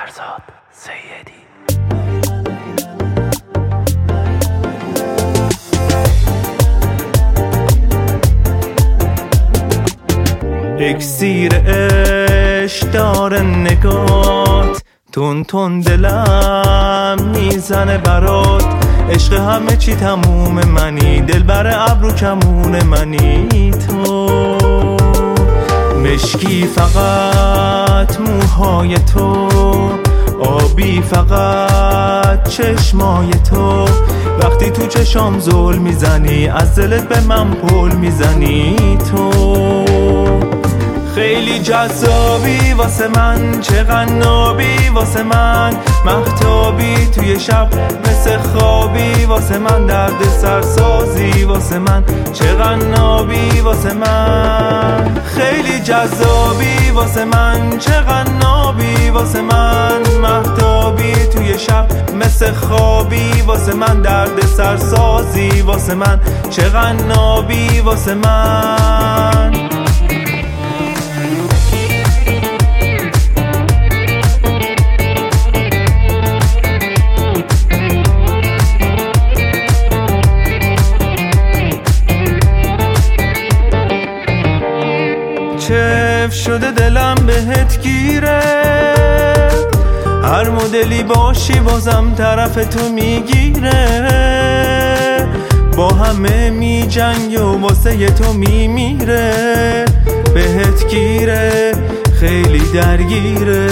فرزاد سیدی. اکسیر عشق داره نگات، تون تون دلم میزنه برات. عشق همه چی تموم منی، دل بر ابرو کمون منی. تو مشکی فقط موهای تو، آبی فقط چشمای تو. وقتی تو چشام زل میزنی، از دلت به من پل میزنی. تو خیلی جذابی واسه من، چقدر نابی واسه من. مهتابی توی شب مثل خوابی واسه من. درد سرسازی واسه من، چقدر نابی واسه من. خیلی جذابی واسه من، چقدر نابی واسه من. مهتابی توی شب مثل خوابی واسه من. درد سرسازی واسه من، چقدر نابی واسه من. چف شده دلم بهت گیره، هر مدلی باشی بازم طرف تو میگیره. با همه می جنگی و واسه تو میمیره. بهت گیره خیلی درگیره،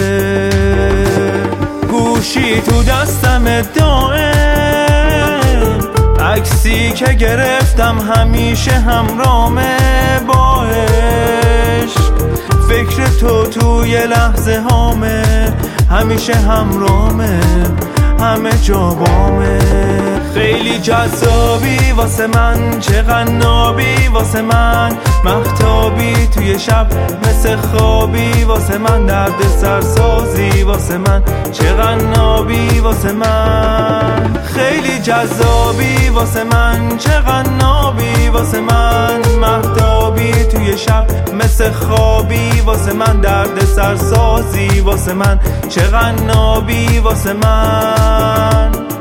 گوشی تو دستم دائم. عکسی که گرفتم همیشه همرامه با عشق. فکر تو توی لحظه هامه، همیشه همرامه، همه جا بامه. خیلی جذابی واسه من، چقدر نابی واسه من. مهتابی توی شب مثل خوابی واسه من. درد سرسازی واسه من، چقدر نابی واسه من. خیلی جذابی واسه من، چقدر نابی واسه من. مهتابی توی شب مثل خوابی واسه من. درد سرسازی واسه من، چقدر نابی واسه من.